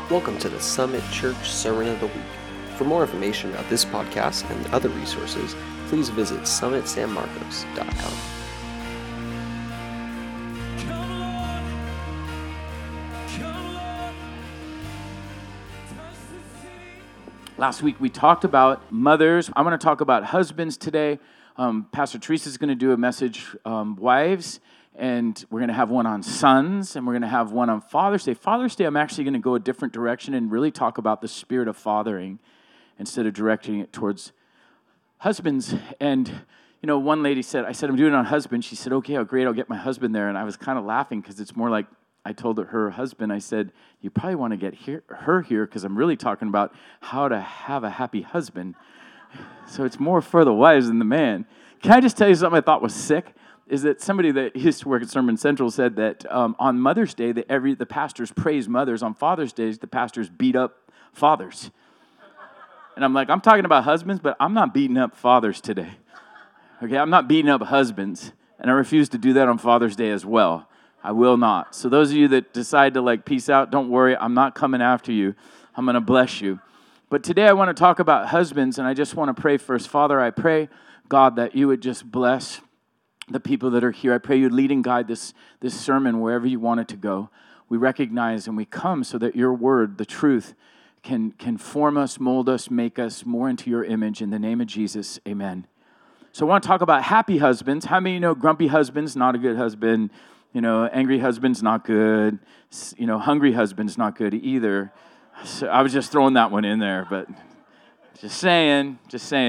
Welcome to the Summit Church Sermon of the Week. For more information about this podcast and other resources, please visit summitsanmarcos.com. Last week we talked about mothers. I'm going to talk about husbands today. Pastor Teresa is going to do a message, wives, and we're going to have one on sons, and we're going to have one on Father's Day. Father's Day, I'm actually going to go a different direction and really talk about the spirit of fathering instead of directing it towards husbands. And, you know, one lady said, I said, I'm doing it on husband. She said, okay, great, I'll get my husband there. And I was kind of laughing because it's more like I told her husband, I said, you probably want to get her here because I'm really talking about how to have a happy husband. So it's more for the wives than the man. Can I just tell you something I thought was sick? Is that somebody that used to work at Sermon Central said that on Mother's Day, the pastors praise mothers. On Father's Day, the pastors beat up fathers. And I'm like, I'm talking about husbands, but I'm not beating up fathers today. Okay, I'm not beating up husbands. And I refuse to do that on Father's Day as well. I will not. So those of you that decide to peace out, don't worry. I'm not coming after you. I'm going to bless you. But today I want to talk about husbands, and I just want to pray first. Father, I pray, God, that you would just bless the people that are here. I pray you'd lead and guide this sermon wherever you want it to go. We recognize and we come so that your word, the truth, can form us, mold us, make us more into your image. In the name of Jesus, amen. So I want to talk about happy husbands. How many know grumpy husband's not a good husband? You know, angry husband's not good. You know, hungry husband's not good either. So I was just throwing that one in there, but just saying.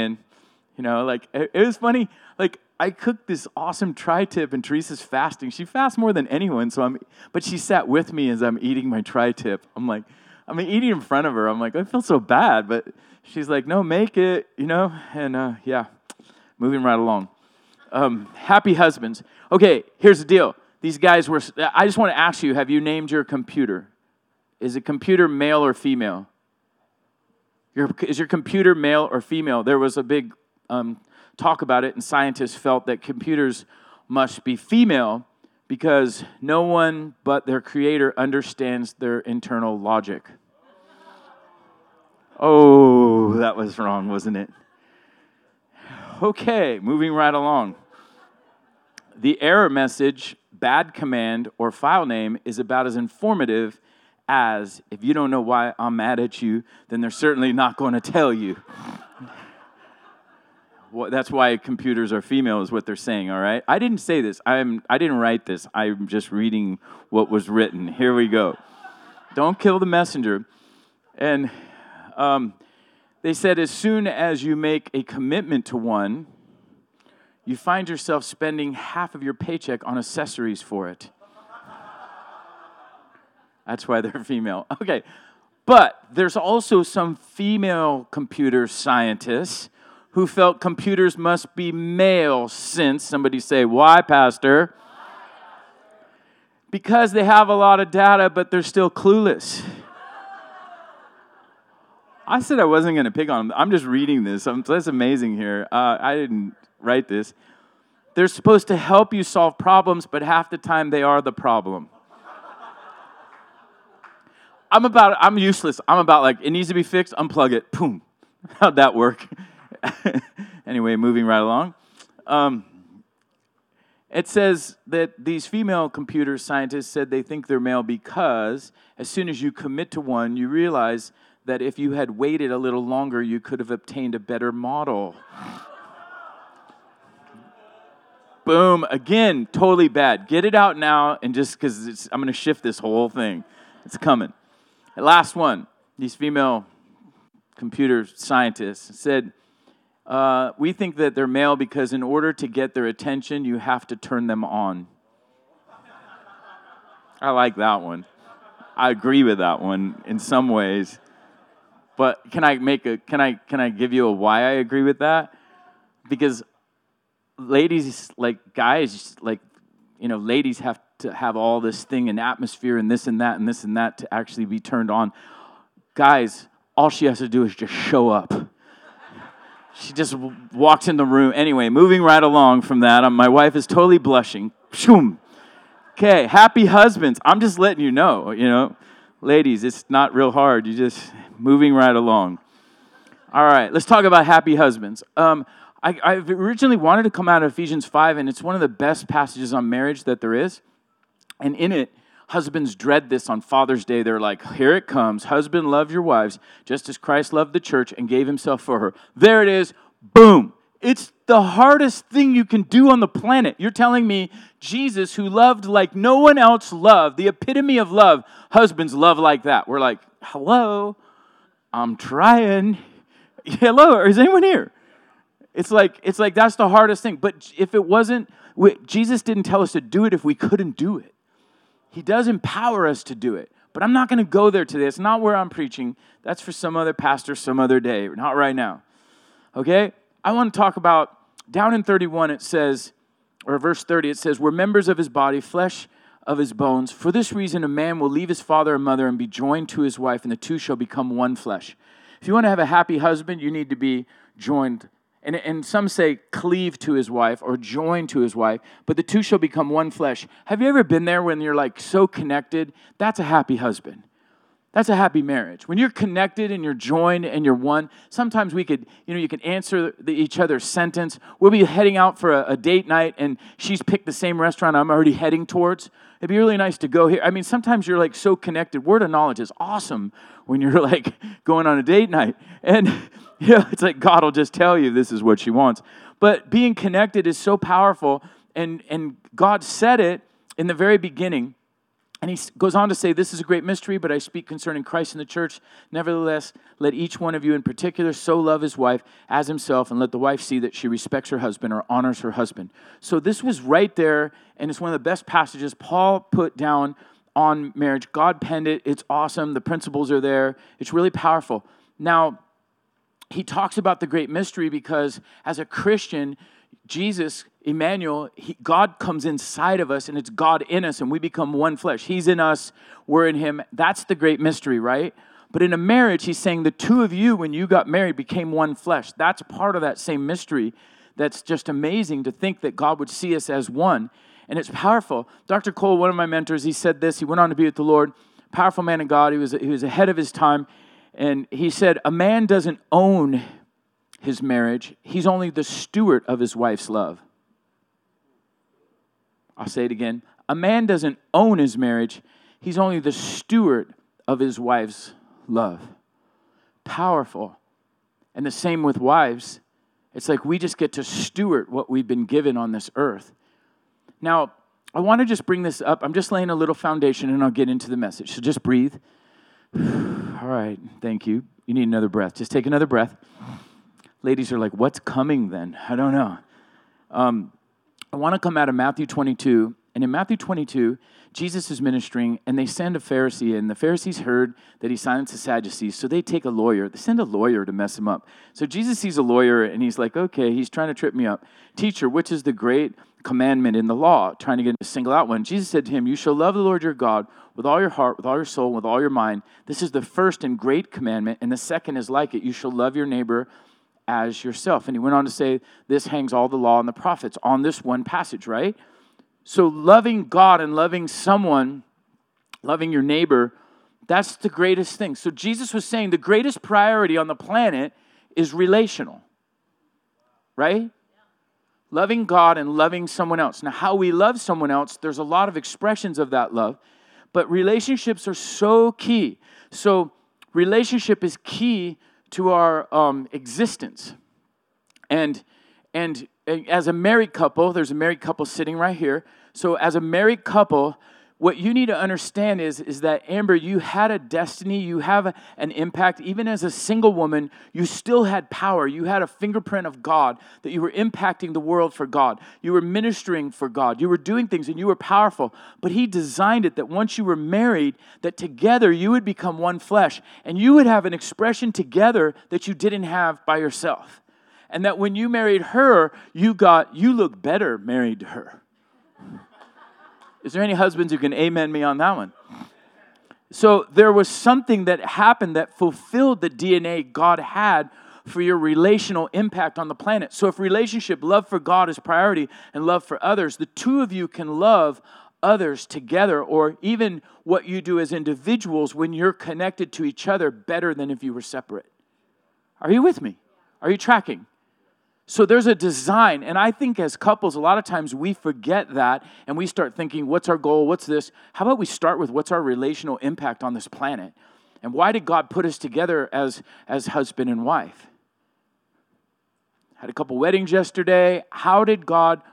You know, it was funny. I cooked this awesome tri-tip, and Teresa's fasting. She fasts more than anyone, but she sat with me as I'm eating my tri-tip. I'm eating in front of her. I'm like, I feel so bad, but she's like, no, make it, you know, and moving right along. Happy husbands. Okay, here's the deal. These guys I just want to ask you, have you named your computer? Is a computer male or female? Is your computer male or female? There was a big talk about it, and scientists felt that computers must be female because no one but their creator understands their internal logic. Oh, that was wrong, wasn't it? Okay, moving right along. The error message, bad command, or file name is about as informative as if you don't know why I'm mad at you, then they're certainly not going to tell you. Well, that's why computers are female is what they're saying, all right? I didn't say this. I didn't write this. I'm just reading what was written. Here we go. Don't kill the messenger. And they said as soon as you make a commitment to one, you find yourself spending half of your paycheck on accessories for it. That's why they're female. Okay. But there's also some female computer scientists who felt computers must be male since, somebody say, why, Pastor? Because they have a lot of data, but they're still clueless. I said I wasn't going to pick on them. I'm just reading this. That's amazing here. I didn't write this. They're supposed to help you solve problems, but half the time they are the problem. I'm useless. I'm about it needs to be fixed, unplug it. Boom. How'd that work? Anyway, moving right along. It says that these female computer scientists said they think they're male because as soon as you commit to one, you realize that if you had waited a little longer, you could have obtained a better model. Boom. Again, totally bad. Get it out now, and just because I'm going to shift this whole thing. It's coming. The last one. These female computer scientists said, we think that they're male because in order to get their attention, you have to turn them on. I like that one. I agree with that one in some ways. But can I give you a why I agree with that? Because ladies, guys, ladies have to have all this thing and atmosphere and this and that and this and that to actually be turned on. Guys, all she has to do is just show up. She just walks in the room. Anyway, moving right along from that, my wife is totally blushing. Okay, happy husbands. I'm just letting you know, Ladies, it's not real hard. You're just moving right along. All right, let's talk about happy husbands. I originally wanted to come out of Ephesians 5, and it's one of the best passages on marriage that there is. And in it, husbands dread this on Father's Day. They're like, here it comes. Husband, love your wives, just as Christ loved the church and gave himself for her. There it is. Boom. It's the hardest thing you can do on the planet. You're telling me Jesus, who loved like no one else loved, the epitome of love, husbands love like that. We're like, hello, I'm trying. Hello, is anyone here? It's like that's the hardest thing. But if it wasn't, Jesus didn't tell us to do it if we couldn't do it. He does empower us to do it. But I'm not going to go there today. It's not where I'm preaching. That's for some other pastor some other day, not right now. Okay? I want to talk about, down in 31 it says, or verse 30, it says, we're members of his body, flesh of his bones. For this reason, a man will leave his father and mother and be joined to his wife, and the two shall become one flesh. If you want to have a happy husband, you need to be joined. And some say cleave to his wife or join to his wife, but the two shall become one flesh. Have you ever been there when you're like so connected? That's a happy husband. That's a happy marriage. When you're connected and you're joined and you're one, sometimes we could, you can answer each other's sentence. We'll be heading out for a date night and she's picked the same restaurant I'm already heading towards. It'd be really nice to go here. I mean, sometimes you're like so connected. Word of knowledge is awesome when you're like going on a date night. And it's like God will just tell you this is what she wants. But being connected is so powerful. And God said it in the very beginning. And he goes on to say, this is a great mystery, but I speak concerning Christ and the church. Nevertheless, let each one of you in particular so love his wife as himself, and let the wife see that she respects her husband or honors her husband. So this was right there, and it's one of the best passages Paul put down on marriage. God penned it. It's awesome. The principles are there. It's really powerful. Now, he talks about the great mystery because as a Christian, Jesus, Emmanuel, God comes inside of us and it's God in us and we become one flesh. He's in us, we're in him. That's the great mystery, right? But in a marriage, he's saying the two of you, when you got married, became one flesh. That's part of that same mystery. That's just amazing to think that God would see us as one. And it's powerful. Dr. Cole, one of my mentors, he said this. He went on to be with the Lord. Powerful man of God. He was ahead of his time. And he said, a man doesn't own his marriage. He's only the steward of his wife's love. I'll say it again. A man doesn't own his marriage. He's only the steward of his wife's love. Powerful. And the same with wives. It's like we just get to steward what we've been given on this earth. Now, I want to just bring this up. I'm just laying a little foundation and I'll get into the message. So just breathe. All right. Thank you. You need another breath. Just take another breath. Ladies are like, what's coming then? I don't know. I want to come out of Matthew 22. And in Matthew 22, Jesus is ministering, and they send a Pharisee, and the Pharisees heard that he silenced the Sadducees, so they take a lawyer. They send a lawyer to mess him up. So Jesus sees a lawyer, and he's like, okay, he's trying to trip me up. Teacher, which is the great commandment in the law? Trying to get him to single out one. Jesus said to him, you shall love the Lord your God with all your heart, with all your soul, with all your mind. This is the first and great commandment, and the second is like it. You shall love your neighbor as yourself. And he went on to say, this hangs all the law and the prophets on this one passage, right? So loving God and loving someone, loving your neighbor, that's the greatest thing. So Jesus was saying the greatest priority on the planet is relational, right? Loving God and loving someone else. Now, how we love someone else, there's a lot of expressions of that love, but relationships are so key. So relationship is key to our existence. And as a married couple, there's a married couple sitting right here. So as a married couple, what you need to understand is that, Amber, you had a destiny, you have an impact. Even as a single woman, you still had power. You had a fingerprint of God, that you were impacting the world for God. You were ministering for God. You were doing things and you were powerful. But he designed it that once you were married, that together you would become one flesh. And you would have an expression together that you didn't have by yourself. And that when you married her, you look better married to her. Is there any husbands who can amen me on that one? So there was something that happened that fulfilled the DNA God had for your relational impact on the planet. So if relationship, love for God is priority and love for others, the two of you can love others together, or even what you do as individuals when you're connected to each other better than if you were separate. Are you with me? Are you tracking? So there's a design, and I think as couples, a lot of times we forget that, and we start thinking, what's our goal? What's this? How about we start with what's our relational impact on this planet? And why did God put us together as husband and wife? Had a couple weddings yesterday. What did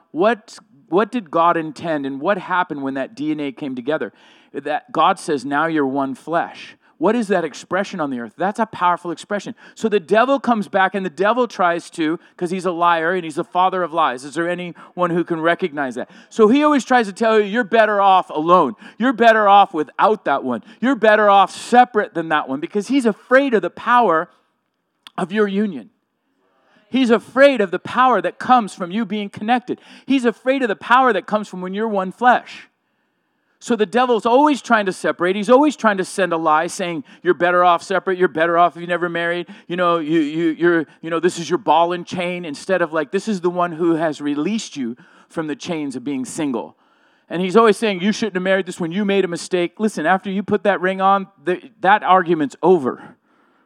God intend, and what happened when that DNA came together? That God says, now you're one flesh. What is that expression on the earth? That's a powerful expression. So the devil comes back, and the devil tries to, because he's a liar and he's the father of lies. Is there anyone who can recognize that? So he always tries to tell you, you're better off alone. You're better off without that one. You're better off separate than that one, because he's afraid of the power of your union. He's afraid of the power that comes from you being connected. He's afraid of the power that comes from when you're one flesh. So the devil's always trying to separate. He's always trying to send a lie saying, you're better off separate. You're better off if you never married. You're this is your ball and chain, instead of like, this is the one who has released you from the chains of being single. And he's always saying, you shouldn't have married this one. You made a mistake. Listen, after you put that ring on, that argument's over.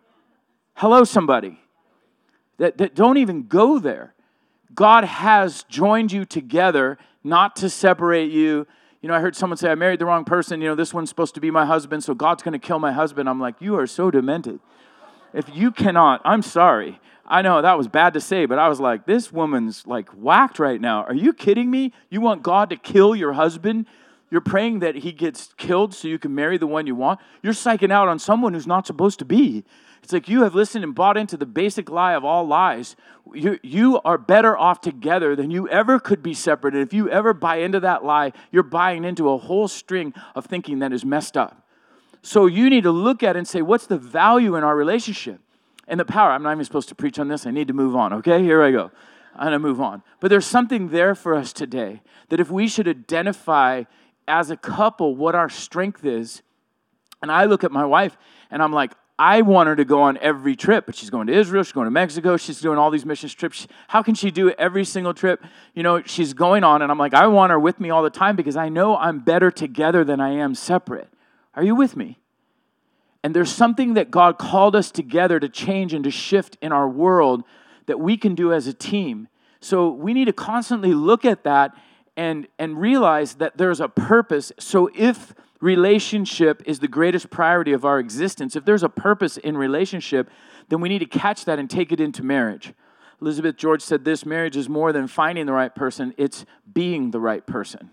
Hello, somebody. That don't even go there. God has joined you together not to separate you. I heard someone say, I married the wrong person. This one's supposed to be my husband, so God's going to kill my husband. I'm like, you are so demented. If you cannot, I'm sorry. I know that was bad to say, but I was like, this woman's like whacked right now. Are you kidding me? You want God to kill your husband? You're praying that he gets killed so you can marry the one you want? You're psyching out on someone who's not supposed to be. It's like you have listened and bought into the basic lie of all lies. You are better off together than you ever could be separate. And if you ever buy into that lie, you're buying into a whole string of thinking that is messed up. So you need to look at it and say, what's the value in our relationship? And the power. I'm not even supposed to preach on this. I need to move on, okay? Here I go. I'm going to move on. But there's something there for us today that if we should identify as a couple what our strength is, and I look at my wife and I'm like, I want her to go on every trip, but she's going to Israel, she's going to Mexico, she's doing all these missions trips. How can she do every single trip? She's going on, and I'm like, I want her with me all the time because I know I'm better together than I am separate. Are you with me? And there's something that God called us together to change and to shift in our world that we can do as a team. So we need to constantly look at that and realize that there's a purpose. So if relationship is the greatest priority of our existence, if there's a purpose in relationship, then we need to catch that and take it into marriage. Elizabeth George said this: marriage is more than finding the right person, it's being the right person.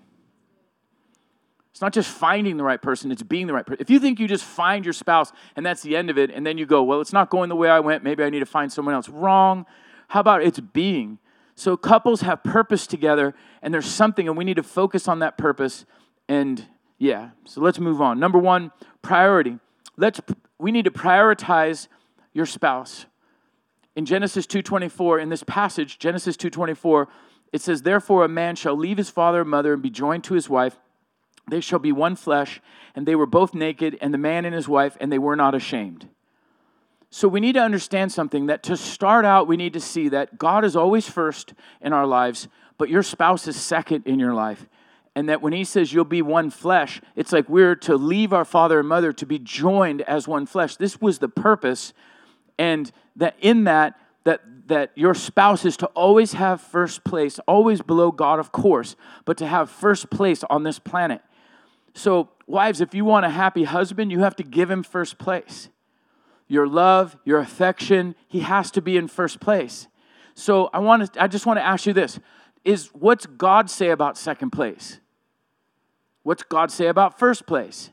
It's not just finding the right person, it's being the right person. If you think you just find your spouse and that's the end of it, and then you go, well, it's not going the way I went, maybe I need to find someone else. Wrong. How about it's being? So couples have purpose together, and there's something, and we need to focus on that purpose. And so let's move on. Number one, priority. We need to prioritize your spouse. In Genesis 2:24, in this passage, Genesis 2:24, it says, therefore a man shall leave his father and mother and be joined to his wife. They shall be one flesh, and they were both naked, and the man and his wife, and they were not ashamed. So we need to understand something, that to start out, we need to see that God is always first in our lives, but your spouse is second in your life. And that when he says you'll be one flesh, it's like we're to leave our father and mother to be joined as one flesh. This was the purpose. And that in that your spouse is to always have first place, always below God, of course, but to have first place on this planet. So wives, if you want a happy husband, you have to give him first place. Your love, your affection, he has to be in first place. So I just want to ask you this: what's God say about second place? What's God say about first place?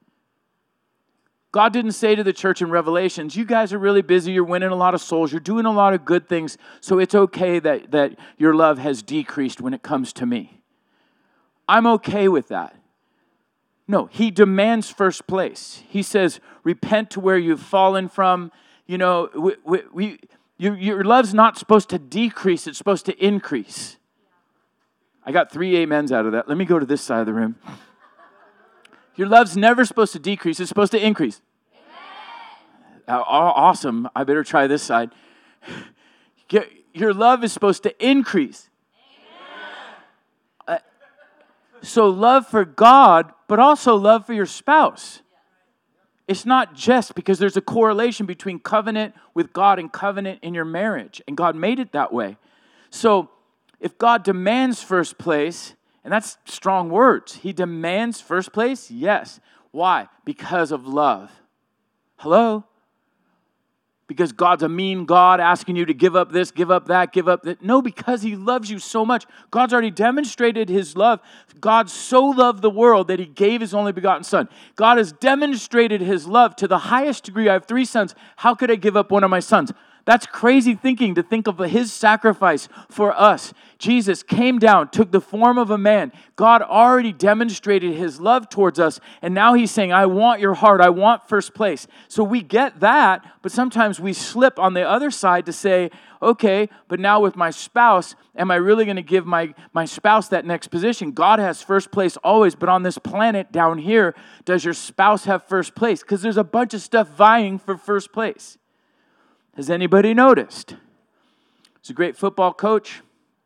God didn't say to the church in Revelations, you guys are really busy, you're winning a lot of souls, you're doing a lot of good things, so it's okay that your love has decreased when it comes to me. I'm okay with that. No, he demands first place. He says, repent to where you've fallen from. Your love's not supposed to decrease, it's supposed to increase. I got 3 amens out of that. Let me go to this side of the room. Your love's never supposed to decrease. It's supposed to increase. Awesome. I better try this side. Your love is supposed to increase. So love for God, but also love for your spouse. It's not just because there's a correlation between covenant with God and covenant in your marriage. And God made it that way. So if God demands first place, and that's strong words. He demands first place? Yes. Why? Because of love. Hello? Because God's a mean God asking you to give up this, give up that, give up that. No, because He loves you so much. God's already demonstrated His love. God so loved the world that He gave His only begotten Son. God has demonstrated His love to the highest degree. I have 3 sons. How could I give up one of my sons? That's crazy thinking, to think of His sacrifice for us. Jesus came down, took the form of a man. God already demonstrated His love towards us, and now He's saying, I want your heart, I want first place. So we get that, but sometimes we slip on the other side to say, okay, but now with my spouse, am I really going to give my spouse that next position? God has first place always, but on this planet down here, does your spouse have first place? Because there's a bunch of stuff vying for first place. Has anybody noticed? He's a great football coach.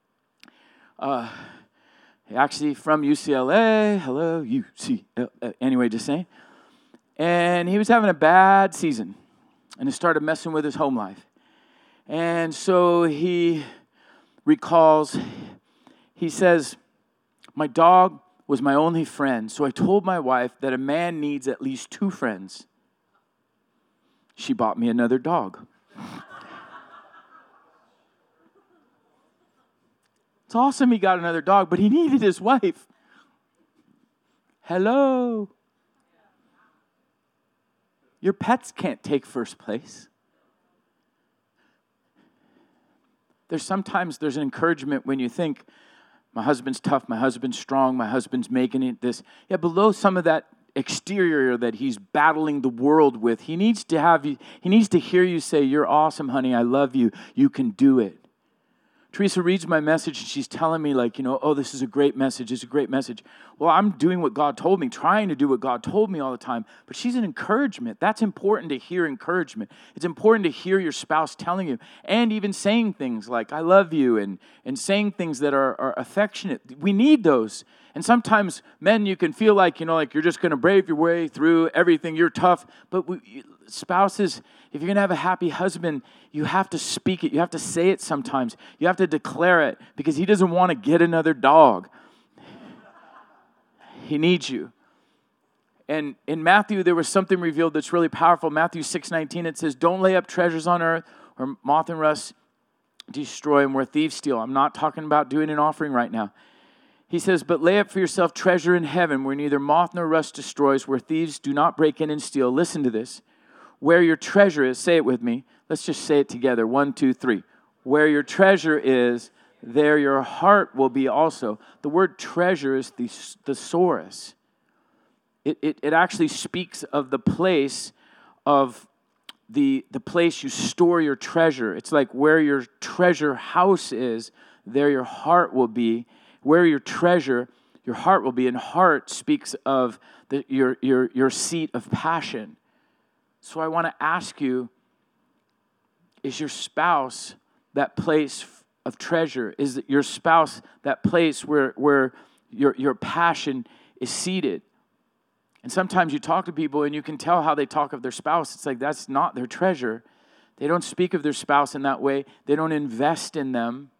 Actually from UCLA. Hello, UCLA. Anyway, just saying. And he was having a bad season. And it started messing with his home life. And so he recalls, he says, my dog was my only friend. So I told my wife that a man needs at least 2 friends. She bought me another dog. It's awesome he got another dog, but he needed his wife. Hello. Your pets can't take first place. There's an encouragement when you think, my husband's tough, my husband's strong, my husband's making it this. Yeah, below some of that exterior that he's battling the world with, he needs to hear you say, you're awesome, honey, I love you, you can do it. Teresa reads my message and she's telling me oh, this is a great message, it's a great message. Well, I'm doing what God told me, trying to do what God told me all the time, but she's an encouragement. That's important to hear encouragement. It's important to hear your spouse telling you, and even saying things like, I love you, and saying things that are affectionate. We need those. And sometimes, men, you can feel like you're just going to brave your way through everything, you're tough, but spouses, if you're going to have a happy husband, you have to speak it. You have to say it sometimes. You have to declare it, because he doesn't want to get another dog. He needs you. And in Matthew, there was something revealed that's really powerful. Matthew 6:19, it says, don't lay up treasures on earth where moth and rust destroy and where thieves steal. I'm not talking about doing an offering right now. He says, but lay up for yourself treasure in heaven where neither moth nor rust destroys, where thieves do not break in and steal. Listen to this. Where your treasure is, say it with me. Let's just say it together. 1, 2, 3. Where your treasure is, there your heart will be also. The word treasure is the thesaurus. It actually speaks of the place of the place you store your treasure. It's like where your treasure house is, there your heart will be. Where your treasure, your heart will be. And heart speaks of your seat of passion. So I want to ask you, is your spouse that place of treasure? Is your spouse that place where your passion is seated? And sometimes you talk to people and you can tell how they talk of their spouse. It's like that's not their treasure. They don't speak of their spouse in that way. They don't invest in them.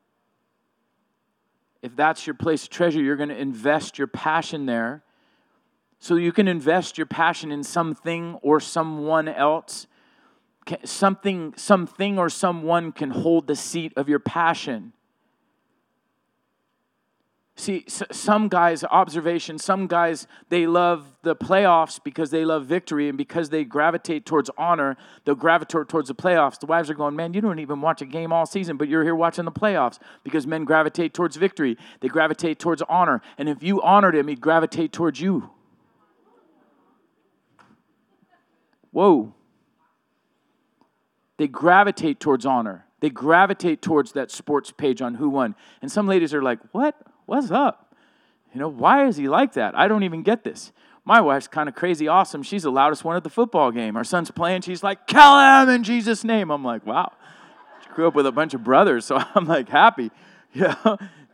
If that's your place of treasure, you're going to invest your passion there. So you can invest your passion in something or someone else. Something or someone can hold the seat of your passion. See, some guys, they love the playoffs because they love victory, and because they gravitate towards honor, they'll gravitate towards the playoffs. The wives are going, man, you don't even watch a game all season, but you're here watching the playoffs, because men gravitate towards victory. They gravitate towards honor, and if you honored him, he'd gravitate towards you. Whoa. They gravitate towards honor. They gravitate towards that sports page on who won. And some ladies are like, what? What's up? Why is he like that? I don't even get this. My wife's kind of crazy awesome. She's the loudest one at the football game. Our son's playing. She's like, kill him in Jesus' name. I'm like, wow. She grew up with a bunch of brothers, so I'm like happy.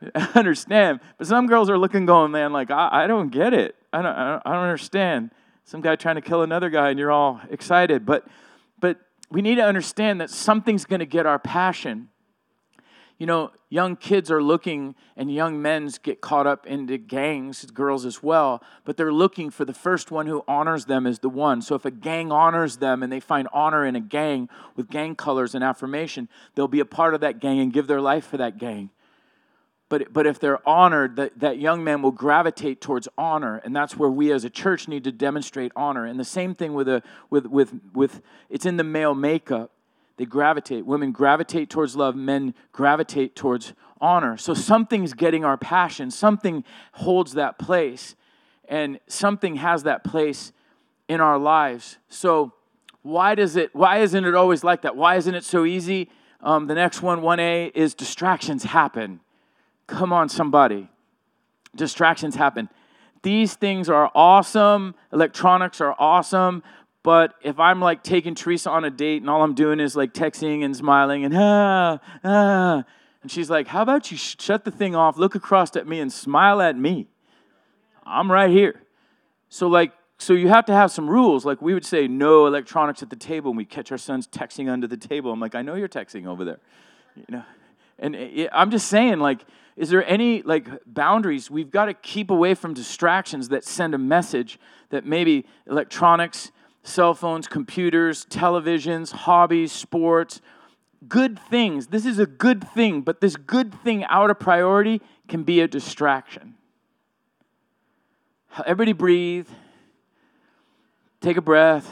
I understand. But some girls are looking going, man, like, I don't get it. I don't understand. Some guy trying to kill another guy and you're all excited. But we need to understand that something's going to get our passion. You know, young kids are looking, and young men get caught up into gangs, girls as well, but they're looking for the first one who honors them as the one. So if a gang honors them and they find honor in a gang with gang colors and affirmation, they'll be a part of that gang and give their life for that gang. But if they're honored, that young man will gravitate towards honor, and that's where we as a church need to demonstrate honor. And the same thing with it's in the male makeup. They gravitate. Women gravitate towards love. Men gravitate towards honor. So something's getting our passion. Something holds that place. And something has that place in our lives. So why isn't it always like that? Why isn't it so easy? The next one, 1A, is distractions happen. Come on, somebody. Distractions happen. These things are awesome. Electronics are awesome. But if I'm like taking Teresa on a date and all I'm doing is like texting and smiling and and she's like, how about you shut the thing off, look across at me and smile at me? I'm right here. So you have to have some rules. Like we would say no electronics at the table and we catch our sons texting under the table. I'm like, I know you're texting over there. You know, and I'm just saying, like, is there any like boundaries? We've got to keep away from distractions that send a message that maybe electronics, cell phones, computers, televisions, hobbies, sports, good things. This is a good thing, but this good thing out of priority can be a distraction. Everybody breathe. Take a breath.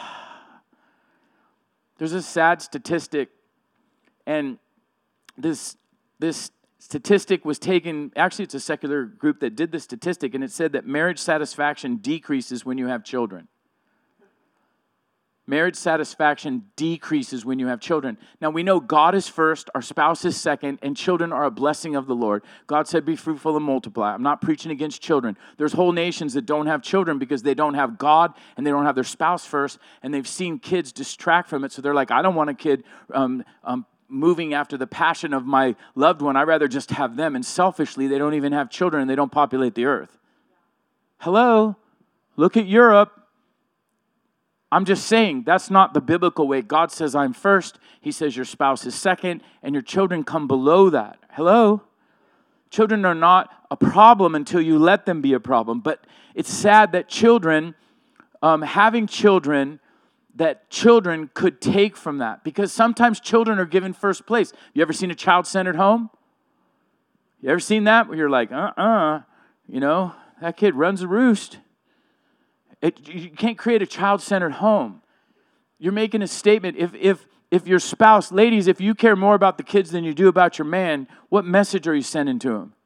There's a sad statistic, and this statistic was taken, actually it's a secular group that did this statistic, and it said that marriage satisfaction decreases when you have children. Marriage satisfaction decreases when you have children. Now, we know God is first, our spouse is second, and children are a blessing of the Lord. God said, be fruitful and multiply. I'm not preaching against children. There's whole nations that don't have children because they don't have God and they don't have their spouse first, and they've seen kids distract from it, so they're like, I don't want a kid moving after the passion of my loved one. I'd rather just have them, and selfishly, they don't even have children and they don't populate the earth. Hello? Look at Europe. I'm just saying, that's not the biblical way. God says, I'm first. He says your spouse is second, and your children come below that. Hello? Children are not a problem until you let them be a problem. But it's sad that children, having children, that children could take from that. Because sometimes children are given first place. You ever seen a child-centered home? You ever seen that? Where you're like, you know, that kid runs a roost. You can't create a child-centered home. You're making a statement. If your spouse, ladies, if you care more about the kids than you do about your man, what message are you sending to him?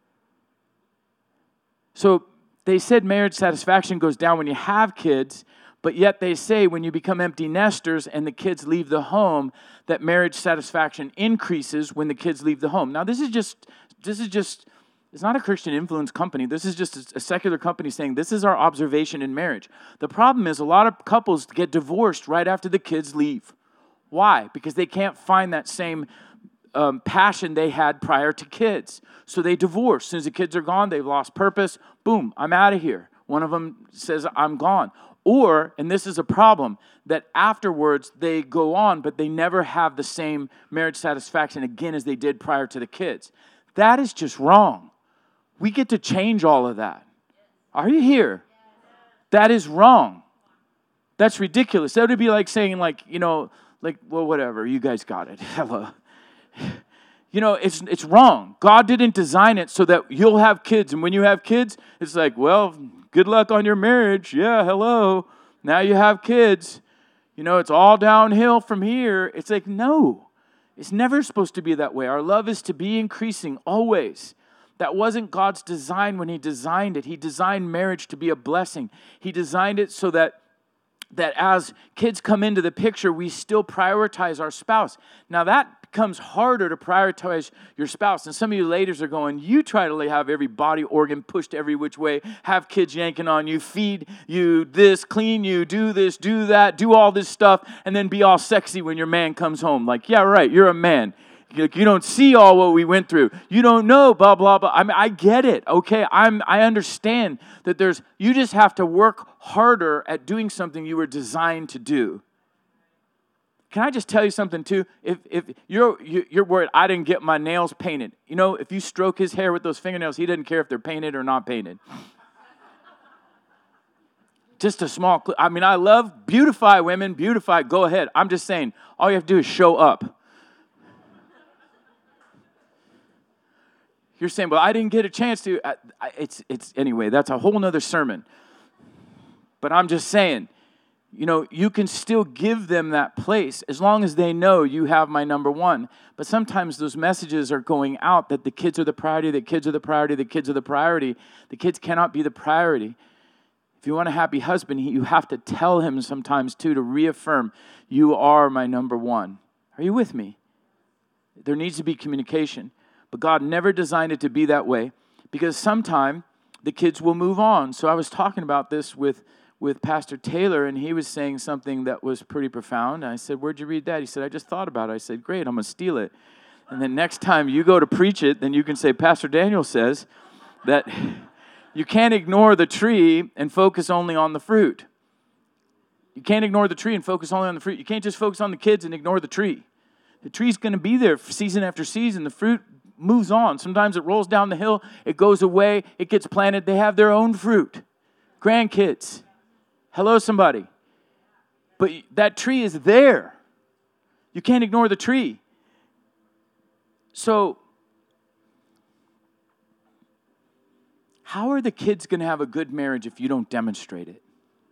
So they said marriage satisfaction goes down when you have kids, but yet they say when you become empty nesters and the kids leave the home, that marriage satisfaction increases when the kids leave the home. Now, this is just it's not a Christian influence company. This is just a secular company saying this is our observation in marriage. The problem is a lot of couples get divorced right after the kids leave. Why? Because they can't find that same passion they had prior to kids. So they divorce. As soon as the kids are gone, they've lost purpose. Boom, I'm out of here. One of them says, I'm gone. Or, and this is a problem, that afterwards they go on, but they never have the same marriage satisfaction again as they did prior to the kids. That is just wrong. We get to change all of that. Are you here? That is wrong. That's ridiculous. That would be like saying, like, you know, like, well, whatever, you guys got it. Hello. You know, it's wrong. God didn't design it so that you'll have kids. And when you have kids, it's like, well, good luck on your marriage. Yeah, hello. Now you have kids. You know, it's all downhill from here. It's like, no. It's never supposed to be that way. Our love is to be increasing always. That wasn't God's design when He designed it. He designed marriage to be a blessing. He designed it so that as kids come into the picture, we still prioritize our spouse. Now that becomes harder to prioritize your spouse. And some of you ladies are going, you try to have every body organ pushed every which way, have kids yanking on you, feed you this, clean you, do this, do that, do all this stuff, and then be all sexy when your man comes home. Like, yeah, right, you're a man. You don't see all what we went through. You don't know, blah, blah, blah. I mean, I get it, okay? I understand that you just have to work harder at doing something you were designed to do. Can I just tell you something too? If you're worried, I didn't get my nails painted. You know, if you stroke his hair with those fingernails, he doesn't care if they're painted or not painted. Just a small clue. I mean, I love beautify women, beautify, go ahead. I'm just saying, all you have to do is show up. You're saying, well, I didn't get a chance to. Anyway, that's a whole nother sermon. But I'm just saying, you know, you can still give them that place as long as they know you have my number one. But sometimes those messages are going out that the kids are the priority, the kids are the priority, the kids are the priority. The kids cannot be the priority. If you want a happy husband, you have to tell him sometimes too, to reaffirm, you are my number one. Are you with me? There needs to be communication. But God never designed it to be that way because sometime the kids will move on. So I was talking about this with Pastor Taylor, and he was saying something that was pretty profound. And I said, where'd you read that? He said, I just thought about it. I said, great, I'm going to steal it. And then next time you go to preach it, then you can say, Pastor Daniel says that you can't ignore the tree and focus only on the fruit. You can't ignore the tree and focus only on the fruit. You can't just focus on the kids and ignore the tree. The tree's going to be there season after season. The fruit moves on. Sometimes it rolls down the hill. It goes away. It gets planted. They have their own fruit. Grandkids. Hello, somebody. But that tree is there. You can't ignore the tree. So, how are the kids going to have a good marriage if you don't demonstrate it?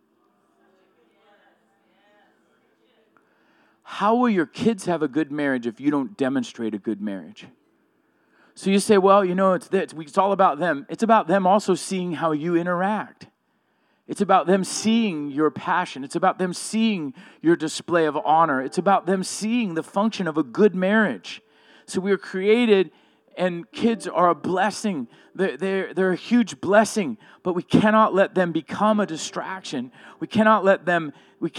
How will your kids have a good marriage if you don't demonstrate a good marriage? So you say, well, you know, it's all about them. It's about them also seeing how you interact. It's about them seeing your passion. It's about them seeing your display of honor. It's about them seeing the function of a good marriage. So we were created, and kids are a blessing. They're a huge blessing, but we cannot let them become a distraction. We cannot let them,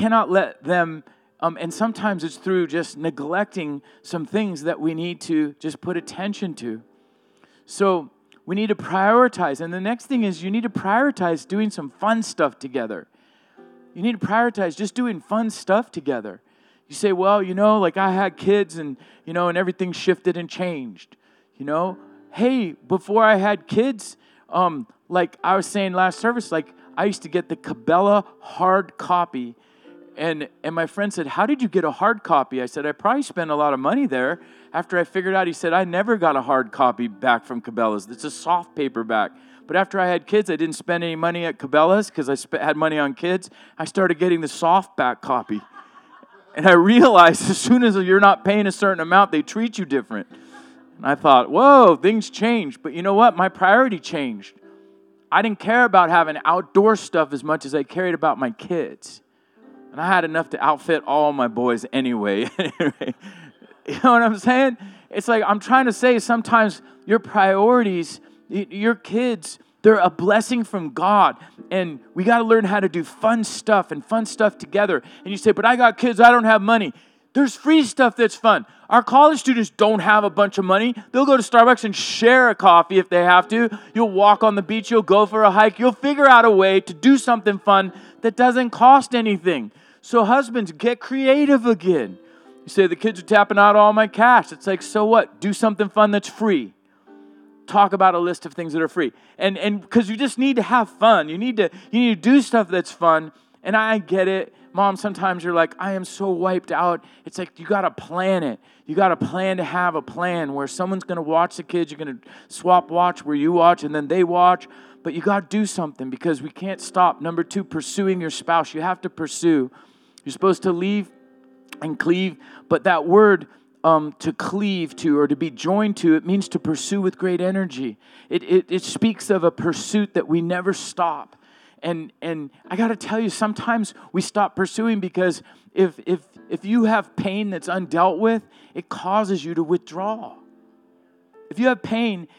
and sometimes it's through just neglecting some things that we need to just put attention to. So we need to prioritize. And the next thing is you need to prioritize doing some fun stuff together. You need to prioritize just doing fun stuff together. You say, well, you know, like I had kids and, you know, and everything shifted and changed. You know, hey, before I had kids, like I was saying last service, like I used to get the Cabela hard copy. And my friend said, how did you get a hard copy? I said, I probably spent a lot of money there. After I figured out, he said, I never got a hard copy back from Cabela's. It's a soft paperback. But after I had kids, I didn't spend any money at Cabela's because I had money on kids. I started getting the softback copy. And I realized as soon as you're not paying a certain amount, they treat you different. And I thought, whoa, things changed. But you know what? My priority changed. I didn't care about having outdoor stuff as much as I cared about my kids. And I had enough to outfit all my boys anyway. You know what I'm saying? It's like I'm trying to say sometimes your priorities, your kids, they're a blessing from God. And we got to learn how to do fun stuff together. And you say, but I got kids, I don't have money. There's free stuff that's fun. Our college students don't have a bunch of money. They'll go to Starbucks and share a coffee if they have to. You'll walk on the beach. You'll go for a hike. You'll figure out a way to do something fun that doesn't cost anything. So husbands, get creative again. You say, the kids are tapping out all my cash. It's like, so what? Do something fun that's free. Talk about a list of things that are free. And because you just need to have fun. You need to do stuff that's fun. And I get it. Mom, sometimes you're like, I am so wiped out. It's like you got to plan it. You got to plan to have a plan where someone's going to watch the kids. You're going to swap watch where you watch and then they watch. But you got to do something because we can't stop. Number 2, pursuing your spouse. You have to pursue. You're supposed to leave and cleave. But that word to cleave to or to be joined to, it means to pursue with great energy. It speaks of a pursuit that we never stop. And I got to tell you, sometimes we stop pursuing because if you have pain that's undealt with, it causes you to withdraw. If you have pain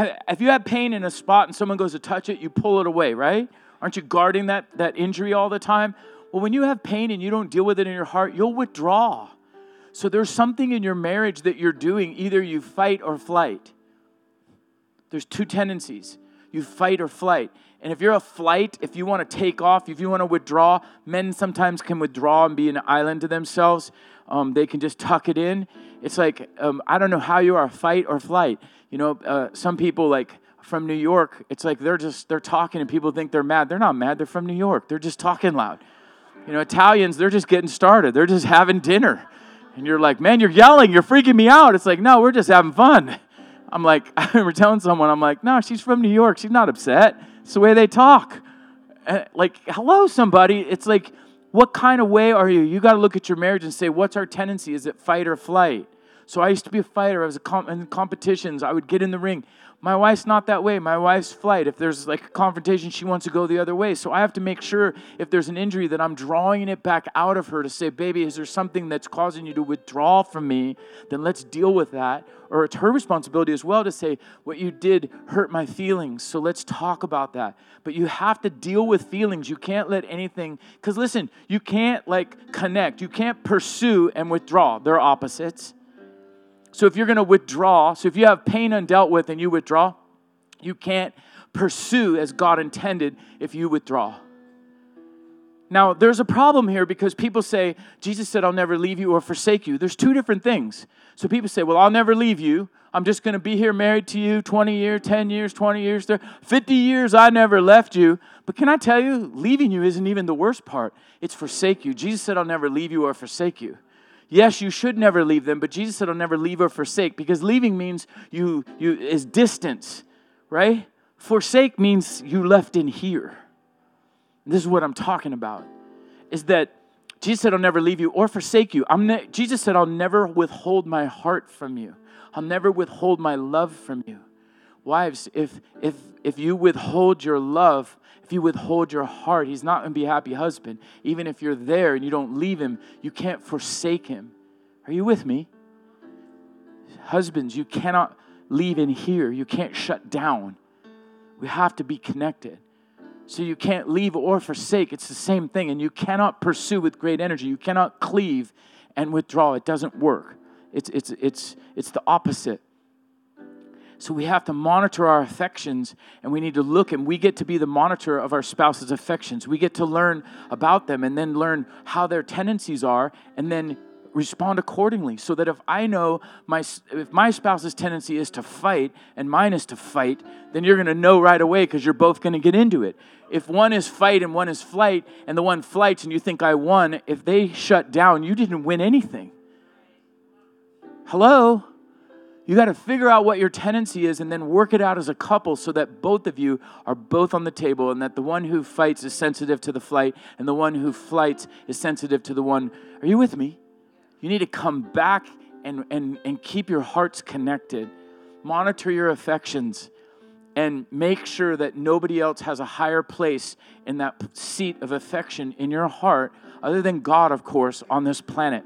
in a spot and someone goes to touch it, you pull it away, right? Aren't you guarding that injury all the time? Well, when you have pain and you don't deal with it in your heart, you'll withdraw. So there's something in your marriage that you're doing. Either you fight or flight. There's two tendencies. You fight or flight. And if you're a flight, if you want to take off, if you want to withdraw, men sometimes can withdraw and be an island to themselves. They can just tuck it in. It's like, I don't know how you are, fight or flight. You know, some people like from New York, it's like they're talking and people think they're mad. They're not mad. They're from New York. They're just talking loud. You know, Italians, they're just getting started. They're just having dinner. And you're like, man, you're yelling. You're freaking me out. It's like, no, we're just having fun. I'm like, I remember telling someone, I'm like, no, she's from New York. She's not upset. It's the way they talk. Like, hello, somebody. It's like, what kind of way are you? You got to look at your marriage and say, what's our tendency? Is it fight or flight? So I used to be a fighter. I was in competitions. I would get in the ring. My wife's not that way. My wife's flight. If there's like a confrontation, she wants to go the other way. So I have to make sure if there's an injury that I'm drawing it back out of her to say, baby, is there something that's causing you to withdraw from me? Then let's deal with that. Or it's her responsibility as well to say, what you did hurt my feelings. So let's talk about that. But you have to deal with feelings. You can't let anything, because listen, you can't like connect. You can't pursue and withdraw. They're opposites. So if you're going to withdraw, so if you have pain undealt with and you withdraw, you can't pursue as God intended if you withdraw. Now, there's a problem here because people say, Jesus said, I'll never leave you or forsake you. There's two different things. So people say, well, I'll never leave you. I'm just going to be here married to you 20 years, 10 years, 20 years, 50 years, I never left you. But can I tell you, leaving you isn't even the worst part. It's forsake you. Jesus said, I'll never leave you or forsake you. Yes, you should never leave them, but Jesus said, I'll never leave or forsake, because leaving means you is distance, right? Forsake means you left in here. This is what I'm talking about, is that Jesus said, I'll never leave you or forsake you. Jesus said, I'll never withhold my heart from you. I'll never withhold my love from you. Wives, if you withhold your love, if you withhold your heart, he's not going to be a happy husband. Even if you're there and you don't leave him, you can't forsake him. Are you with me? Husbands, you cannot leave in here. You can't shut down. We have to be connected. So you can't leave or forsake. It's the same thing. And you cannot pursue with great energy. You cannot cleave and withdraw. It doesn't work. It's the opposite. So we have to monitor our affections, and we need to look, and we get to be the monitor of our spouse's affections. We get to learn about them and then learn how their tendencies are and then respond accordingly. So that if I know if my spouse's tendency is to fight and mine is to fight, then you're going to know right away because you're both going to get into it. If one is fight and one is flight, and the one flights and you think I won, if they shut down, you didn't win anything. Hello? You got to figure out what your tendency is and then work it out as a couple so that both of you are both on the table, and that the one who fights is sensitive to the flight and the one who flights is sensitive to the one. Are you with me? You need to come back and keep your hearts connected. Monitor your affections and make sure that nobody else has a higher place in that seat of affection in your heart other than God, of course, on this planet.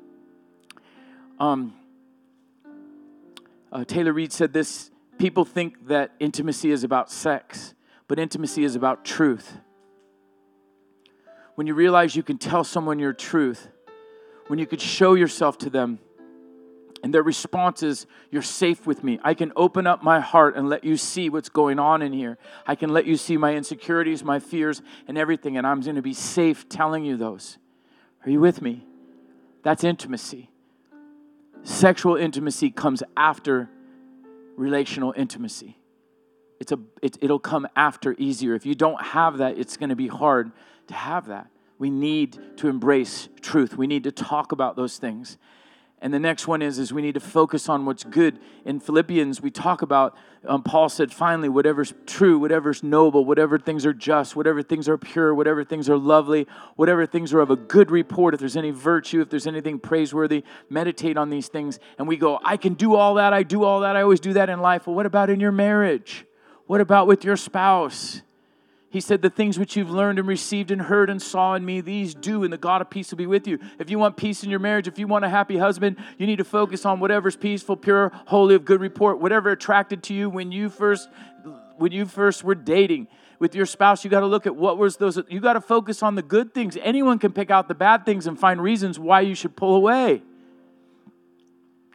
Taylor Reed said this: people think that intimacy is about sex, but intimacy is about truth. When you realize you can tell someone your truth, when you could show yourself to them, and their response is, you're safe with me. I can open up my heart and let you see what's going on in here. I can let you see my insecurities, my fears, and everything, and I'm going to be safe telling you those. Are you with me? That's intimacy. Sexual intimacy comes after relational intimacy. It'll come after easier. If you don't have that, it's going to be hard to have that. We need to embrace truth. We need to talk about those things. And the next one is we need to focus on what's good. In Philippians, we talk about, Paul said, finally, whatever's true, whatever's noble, whatever things are just, whatever things are pure, whatever things are lovely, whatever things are of a good report, if there's any virtue, if there's anything praiseworthy, meditate on these things. And we go, I can do all that, I do all that, I always do that in life. Well, what about in your marriage? What about with your spouse? He said, the things which you've learned and received and heard and saw in me, these do, and the God of peace will be with you. If you want peace in your marriage, if you want a happy husband, you need to focus on whatever's peaceful, pure, holy, of good report, whatever attracted to you when you first were dating. With your spouse, you got to look at what was those. You got to focus on the good things. Anyone can pick out the bad things and find reasons why you should pull away.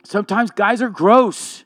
Sometimes guys are gross.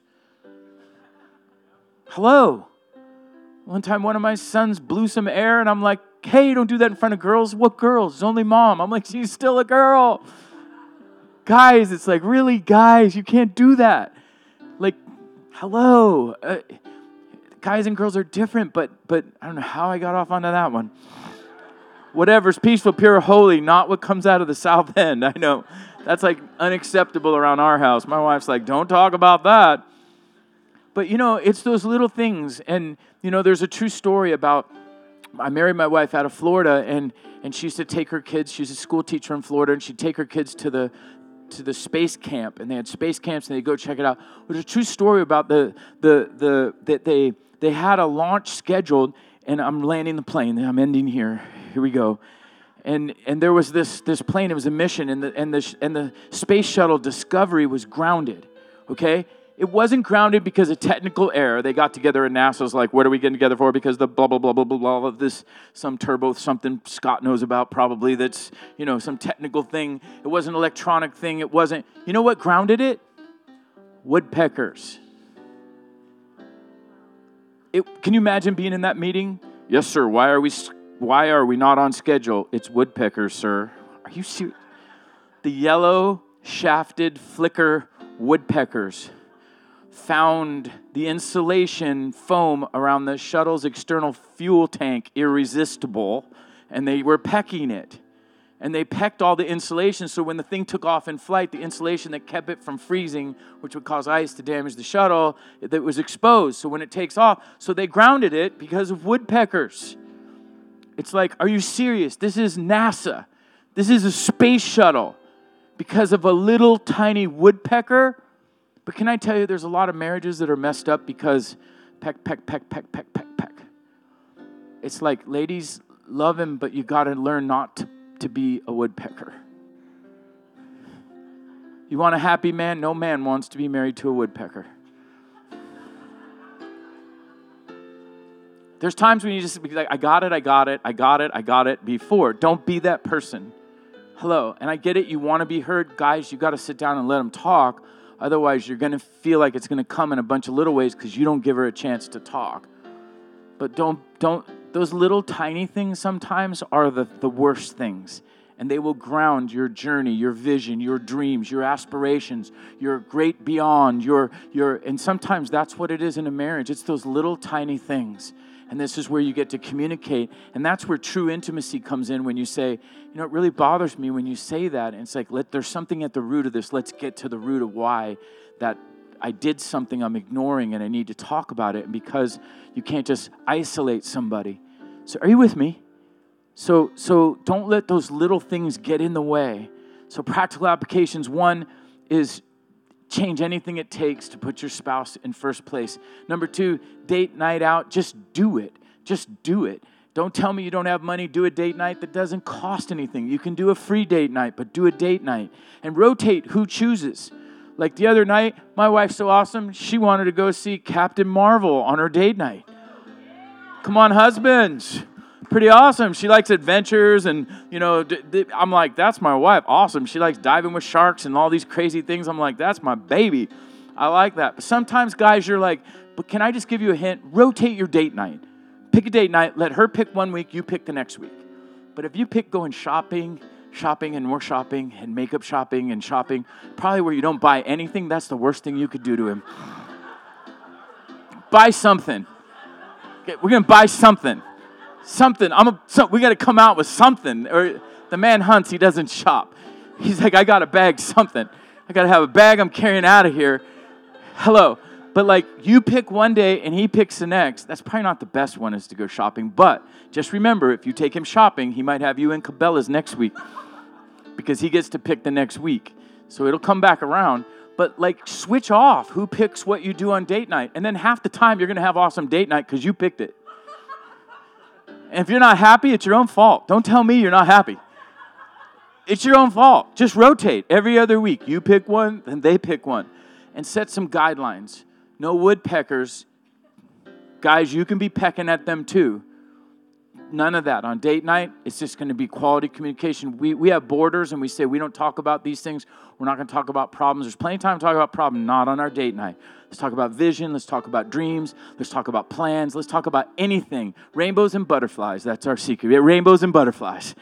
Hello. One time one of my sons blew some air and I'm like, hey, don't do that in front of girls. What girls? It's only mom. I'm like, she's still a girl. Guys, it's like, really, guys, you can't do that. Like, hello. Guys and girls are different, but I don't know how I got off onto that one. Whatever's peaceful, pure, holy, not what comes out of the South End. I know. That's like unacceptable around our house. My wife's like, don't talk about that. But, it's those little things. And, there's a true story about, I married my wife out of Florida, and she used to take her kids. She's a school teacher in Florida, and she'd take her kids to the space camp. And they had space camps, and they'd go check it out. There's a true story about that they had a launch scheduled, and I'm landing the plane. I'm ending here. Here we go. And there was this plane. It was a mission, and the space shuttle Discovery was grounded. Okay, it wasn't grounded because of technical error. They got together, and NASA's like, "What are we getting together for?" Because the blah blah blah blah blah blah of this some turbo something Scott knows about probably. That's some technical thing. It wasn't an electronic thing. It wasn't. You know what grounded it? Woodpeckers. Can you imagine being in that meeting? Yes, sir. Why are we not on schedule? It's woodpeckers, sir. Are you serious? The yellow shafted flicker woodpeckers found the insulation foam around the shuttle's external fuel tank irresistible, and they were pecking it. And they pecked all the insulation, so when the thing took off in flight, the insulation that kept it from freezing, which would cause ice to damage the shuttle, that was exposed. So when it takes off, so they grounded it because of woodpeckers. It's like, are you serious? This is NASA. This is a space shuttle because of a little tiny woodpecker. But can I tell you, there's a lot of marriages that are messed up because peck, peck, peck, peck, peck, peck, peck. It's like, ladies, love him, but you got to learn not to be a woodpecker. You want a happy man? No man wants to be married to a woodpecker. There's times when you just be like, I got it before. Don't be that person. Hello. And I get it. You want to be heard. Guys, you got to sit down and let them talk. Otherwise, you're going to feel like it's going to come in a bunch of little ways because you don't give her a chance to talk. But don't, those little tiny things sometimes are the worst things. And they will ground your journey, your vision, your dreams, your aspirations, your great beyond, and sometimes that's what it is in a marriage. It's those little tiny things. And this is where you get to communicate. And that's where true intimacy comes in when you say, it really bothers me when you say that. And it's like, there's something at the root of this. Let's get to the root of why that I did something I'm ignoring and I need to talk about it. And because you can't just isolate somebody. So are you with me? So don't let those little things get in the way. So practical applications. One is change anything it takes to put your spouse in first place. Number 2, date night out. Just do it. Just do it. Don't tell me you don't have money. Do a date night that doesn't cost anything. You can do a free date night, but do a date night. And rotate who chooses. Like the other night, my wife's so awesome, she wanted to go see Captain Marvel on her date night. Come on, husbands. Pretty awesome. She likes adventures and, I'm like, that's my wife. Awesome. She likes diving with sharks and all these crazy things. I'm like, that's my baby. I like that. But sometimes, guys, you're like, but can I just give you a hint? Rotate your date night. Pick a date night. Let her pick one week. You pick the next week. But if you pick going shopping and more shopping and makeup shopping and shopping, probably where you don't buy anything, that's the worst thing you could do to him. Buy something. Okay, we're going to buy something. Something. We got to come out with something. Or the man hunts, he doesn't shop. He's like, I got to bag something. I got to have a bag I'm carrying out of here. Hello. But like you pick one day and he picks the next. That's probably not the best one is to go shopping. But just remember, if you take him shopping, he might have you in Cabela's next week because he gets to pick the next week. So it'll come back around. But like switch off who picks what you do on date night. And then half the time you're going to have awesome date night because you picked it. And if you're not happy, it's your own fault. Don't tell me you're not happy. It's your own fault. Just rotate every other week. You pick one, then they pick one. And set some guidelines. No woodpeckers. Guys, you can be pecking at them too. None of that. On date night, it's just going to be quality communication. We have borders, and we say we don't talk about these things. We're not going to talk about problems. There's plenty of time to talk about problems, not on our date night. Let's talk about vision. Let's talk about dreams. Let's talk about plans. Let's talk about anything. Rainbows and butterflies. That's our secret. Rainbows and butterflies.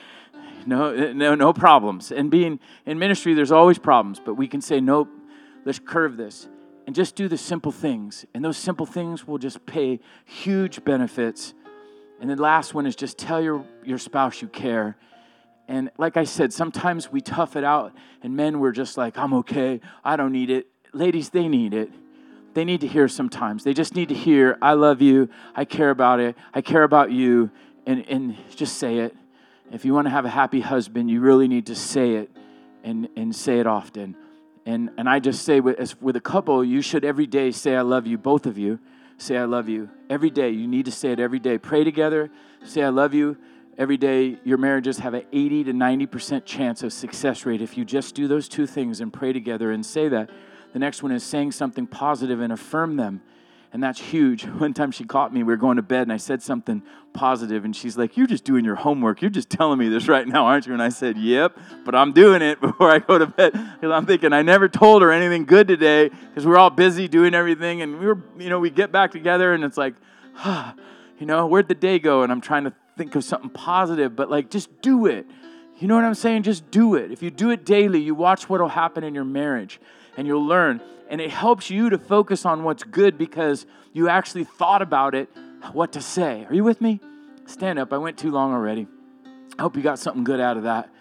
No problems. And being in ministry, there's always problems, but we can say, nope, let's curve this and just do the simple things. And those simple things will just pay huge benefits. And the last one is just tell your spouse you care. And like I said, sometimes we tough it out, and men, we're just like, I'm okay, I don't need it. Ladies, they need it. They need to hear sometimes. They just need to hear, I love you, I care about it, I care about you, and just say it. If you want to have a happy husband, you really need to say it and say it often. And I just say with a couple, you should every day say I love you, both of you. Say I love you. Every day, you need to say it every day. Pray together, say I love you. Every day, your marriages have an 80 to 90% chance of success rate if you just do those two things and pray together and say that. The next one is saying something positive and affirm them. And that's huge. One time she caught me, we were going to bed, and I said something positive, and she's like, you're just doing your homework. You're just telling me this right now, aren't you? And I said, yep, but I'm doing it before I go to bed. Because I'm thinking, I never told her anything good today, because we're all busy doing everything, and we get back together, and it's like, where'd the day go? And I'm trying to think of something positive, but just do it. You know what I'm saying? Just do it. If you do it daily, you watch what will happen in your marriage, and you'll learn. And it helps you to focus on what's good because you actually thought about it, what to say. Are you with me? Stand up. I went too long already. I hope you got something good out of that.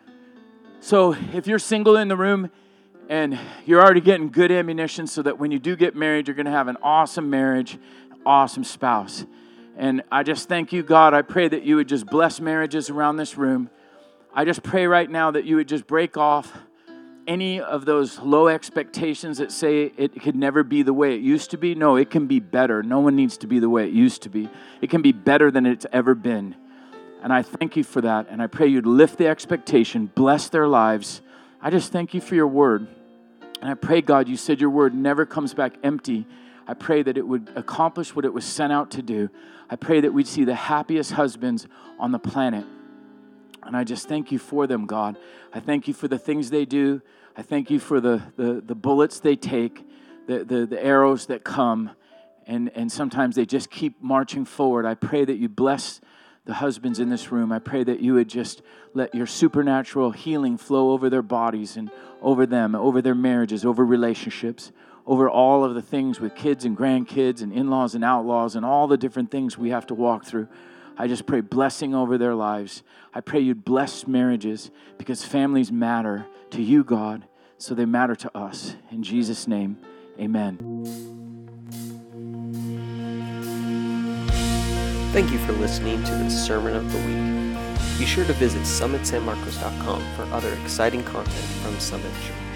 So if you're single in the room and you're already getting good ammunition so that when you do get married, you're going to have an awesome marriage, awesome spouse. And I just thank you, God. I pray that you would just bless marriages around this room. I just pray right now that you would just break off any of those low expectations that say it could never be the way it used to be. No, it can be better. No one needs to be the way it used to be. It can be better than it's ever been. And I thank you for that. And I pray you'd lift the expectation, bless their lives. I just thank you for your word. And I pray, God, you said your word never comes back empty. I pray that it would accomplish what it was sent out to do. I pray that we'd see the happiest husbands on the planet. And I just thank you for them, God. I thank you for the things they do. I thank you for the bullets they take, the arrows that come, and sometimes they just keep marching forward. I pray that you bless the husbands in this room. I pray that you would just let your supernatural healing flow over their bodies and over them, over their marriages, over relationships, over all of the things with kids and grandkids and in-laws and outlaws and all the different things we have to walk through. I just pray blessing over their lives. I pray you'd bless marriages because families matter to you, God, so they matter to us. In Jesus' name, amen. Thank you for listening to the Sermon of the Week. Be sure to visit summitsanmarcos.com for other exciting content from Summit Church.